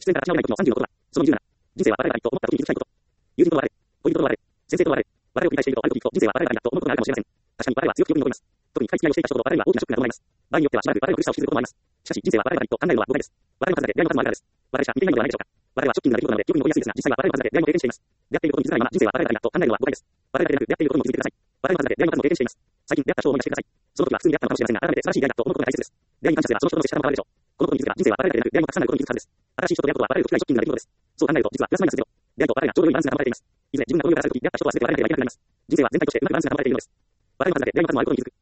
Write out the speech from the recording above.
出演から立ち直れない時の30の言葉。その20な。人生は笑えばいいと思った時に気づきたいこと。友人と笑え。恋人と笑え。先生と笑え。笑いを繰り返しているとある時人生は笑えばいいと思うことがあるかもしれません。確かに笑いは強く記憶に残ります。特に深い付き合いをしていた人と笑いは大きなショックが伴います。場合によってはしばらく笑いの苦しさを気づくこともあります。しかし人生は笑えばいいと考えるのは誤解です。笑いの数だけ出会いの数もあるからです。笑い者見ていないのではないでしょうか。笑いはショッキングな出来事なので記憶に残りやすいですが、実際は笑いの数だけ出会いも経験しています。出会っていることに気づかないまま人生は笑えばいいと考えるのは誤解です。笑いだけでなく出会っていることにも気づいてください。笑いの数だけ出会いの数も経験しています。最近出会った人を思い出してください。その時は普通に出会ったのかもしれませんが、改めて素晴らしい出会いだと思うことが大切です。出会いに感謝すればその人の接し方も変わるでしょう。このことに気づけば人生は笑いだけでなく出会いもたくさんあることに気づくはずです。新しい人と出会うことは笑える時がショッキングな出来事です。そう考えると実はプラスマイナスゼロ。出会いと笑いがちょうどいいバランスが保たれています。いずれ自分がこの世から去る時出会った人とは全て笑えなければいけなくなります。人生は全体としてうまくバランスが保たれているのです。笑いの数だけ出会いの数もあることに気づく。